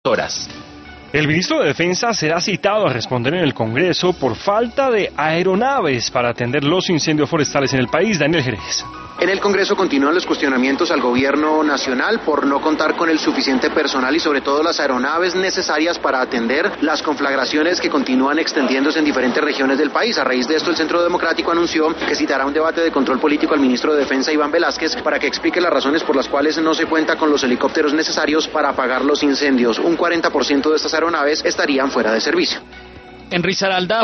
horas. El ministro de Defensa será citado a responder en el Congreso por falta de aeronaves para atender los incendios forestales en el país. Daniel Jerez. En el Congreso continúan los cuestionamientos al gobierno nacional por no contar con el suficiente personal y sobre todo las aeronaves necesarias para atender las conflagraciones que continúan extendiéndose en diferentes regiones del país. A raíz de esto, el Centro Democrático anunció que citará un debate de control político al ministro de Defensa, Iván Velázquez, para que explique las razones por las cuales no se cuenta con los helicópteros necesarios para apagar los incendios. Un 40% de estas aeronaves estarían fuera de servicio. En Risaralda